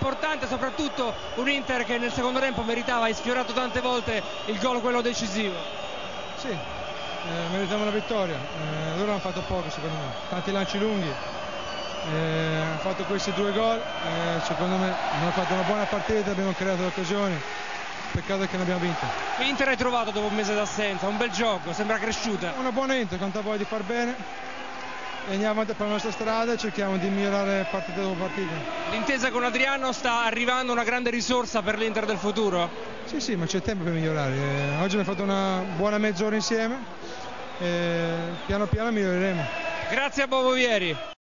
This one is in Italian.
importante, soprattutto un Inter che nel secondo tempo meritava, hai sfiorato tante volte il gol, quello decisivo. Sì, meritiamo la vittoria, loro hanno fatto poco secondo me, tanti lanci lunghi, hanno fatto questi 2 gol, secondo me abbiamo fatto una buona partita, abbiamo creato le occasioni, peccato che non abbiamo vinto. Che Inter hai trovato dopo un mese d'assenza? Un bel gioco, sembra cresciuta. Una buona Inter, quanta voglia di far bene, e andiamo avanti per la nostra strada e cerchiamo di migliorare partita dopo partita. L'intesa con Adriano sta arrivando una grande risorsa per l'Inter del futuro? Sì, ma c'è tempo per migliorare, oggi abbiamo fatto una buona mezz'ora insieme e piano piano miglioreremo. Grazie a Bobo Vieri.